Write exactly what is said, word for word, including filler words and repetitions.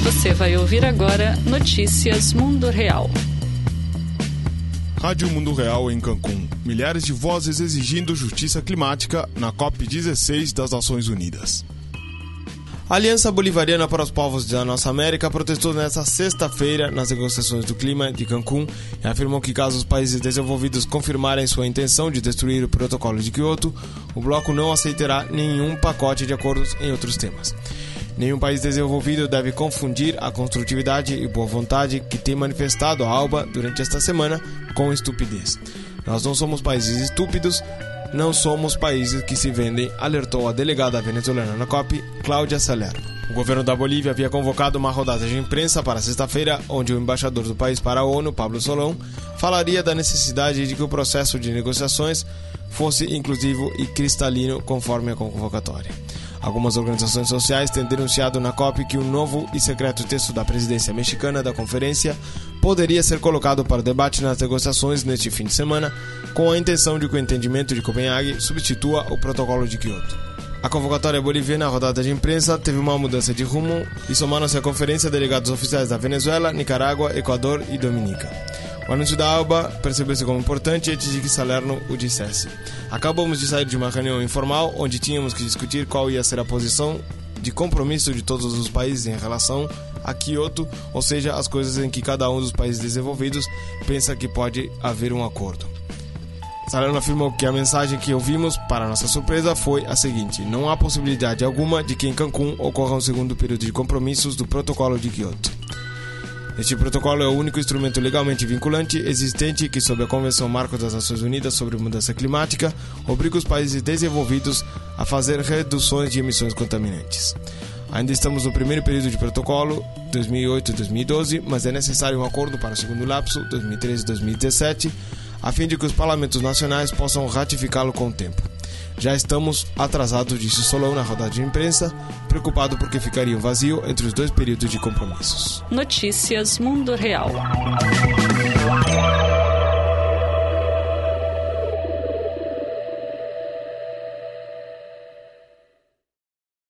Você vai ouvir agora Notícias Mundo Real. Rádio Mundo Real em Cancún. Milhares de vozes exigindo justiça climática na COP dezesseis das Nações Unidas. A Aliança Bolivariana para os Povos da Nossa América protestou nesta sexta-feira nas negociações do clima de Cancún e afirmou que caso os países desenvolvidos confirmarem sua intenção de destruir o protocolo de Kyoto, o bloco não aceitará nenhum pacote de acordos em outros temas. Nenhum país desenvolvido deve confundir a construtividade e boa vontade que tem manifestado a ALBA durante esta semana com estupidez. Nós não somos países estúpidos, não somos países que se vendem, alertou a delegada venezuelana na COP, Cláudia Salerno. O governo da Bolívia havia convocado uma rodada de imprensa para sexta-feira, onde o embaixador do país para a ONU, Pablo Solón, falaria da necessidade de que o processo de negociações fosse inclusivo e cristalino conforme a convocatória. Algumas organizações sociais têm denunciado na COP que um novo e secreto texto da presidência mexicana da conferência poderia ser colocado para debate nas negociações neste fim de semana, com a intenção de que o entendimento de Copenhague substitua o protocolo de Kyoto. A convocatória boliviana à rodada de imprensa teve uma mudança de rumo e somaram-se à conferência delegados oficiais da Venezuela, Nicarágua, Equador e Dominica. O anúncio da ALBA percebeu-se como importante antes de que Salerno o dissesse. Acabamos de sair de uma reunião informal onde tínhamos que discutir qual ia ser a posição de compromisso de todos os países em relação a Kyoto, ou seja, as coisas em que cada um dos países desenvolvidos pensa que pode haver um acordo. Salerno afirmou que a mensagem que ouvimos, para nossa surpresa, foi a seguinte: não há possibilidade alguma de que em Cancún ocorra um segundo período de compromissos do protocolo de Kyoto. Este protocolo é o único instrumento legalmente vinculante existente que, sob a Convenção Marco das Nações Unidas sobre Mudança Climática, obriga os países desenvolvidos a fazer reduções de emissões contaminantes. Ainda estamos no primeiro período de protocolo, dois mil e oito a dois mil e doze, mas é necessário um acordo para o segundo lapso, dois mil e treze a dois mil e dezessete, a fim de que os parlamentos nacionais possam ratificá-lo com o tempo. Já estamos atrasados, disse Solon na rodada de imprensa, preocupado porque ficaria um vazio entre os dois períodos de compromissos. Notícias Mundo Real.